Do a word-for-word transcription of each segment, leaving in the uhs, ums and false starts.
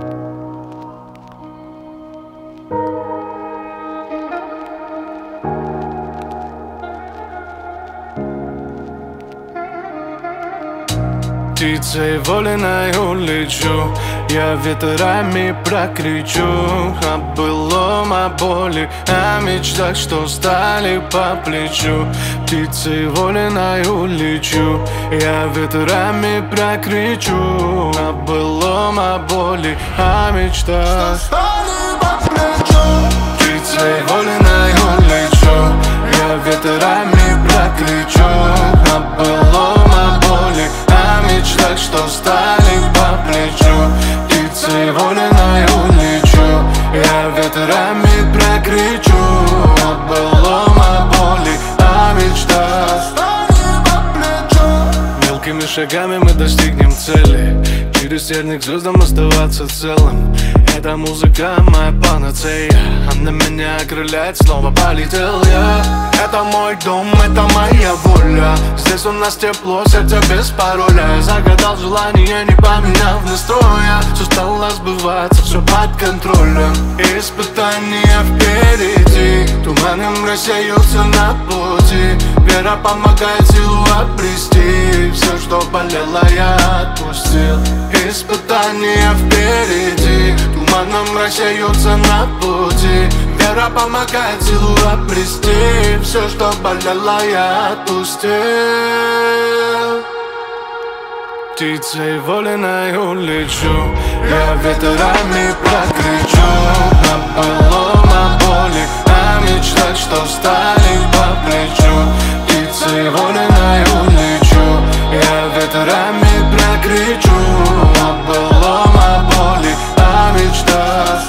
Птицей вольною лечу, я ветрами прокричу о былом, о боли, о мечтах, что стали по плечу. Птицей вольною лечу, я ветрами прокричу о былом, о боли, о мечтах, что стали по плечу. Птицей вольною лечу, я ветрами прокричу о былом, о боли, о мечтах, что стали по плечу. Птицей вольною лечу, я ветрами прокричу о былом, о боли, о мечтах, стали по плечу. Мелкими шагами мы достигнем цели, через терник звездам оставаться целым. Эта музыка моя панацея, она меня окрыляет, снова полетел я. Это мой дом, это моя воля, здесь у нас тепло, сердце без пароля. Я загадал желание, не поменяв настроя. Все стало сбываться, все под контролем. Испытания впереди, туманом рассеются на пути. Вера помогает силу обрести, все, что болело, я отпустил. Испытания впереди, туманом рассеются на пути. Вера помогает силу обрести, все, что болело, я отпустил. Птицей вольною лечу, я ветрами прокричу о былом, о боли, о мечтах, что стали по плечу. Птицей вольною лечу, я ветрами прокричу о былом, о боли, о мечтах,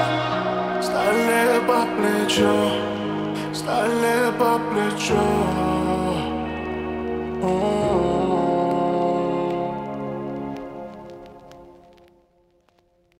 стали по плечу, стали по плечу, стали по плечу.